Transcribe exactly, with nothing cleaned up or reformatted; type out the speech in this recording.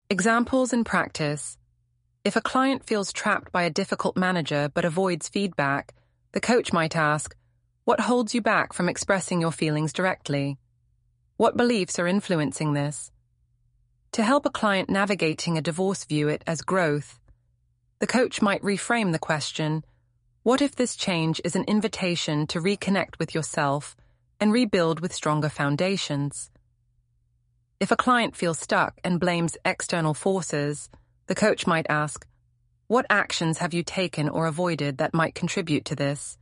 Examples in practice. If a client feels trapped by a difficult manager but avoids feedback, the coach might ask, "What holds you back from expressing your feelings directly? What beliefs are influencing this?" To help a client navigating a divorce view it as growth, the coach might reframe the question, "What if this change is an invitation to reconnect with yourself and rebuild with stronger foundations?" If a client feels stuck and blames external forces, the coach might ask, "What actions have you taken or avoided that might contribute to this?"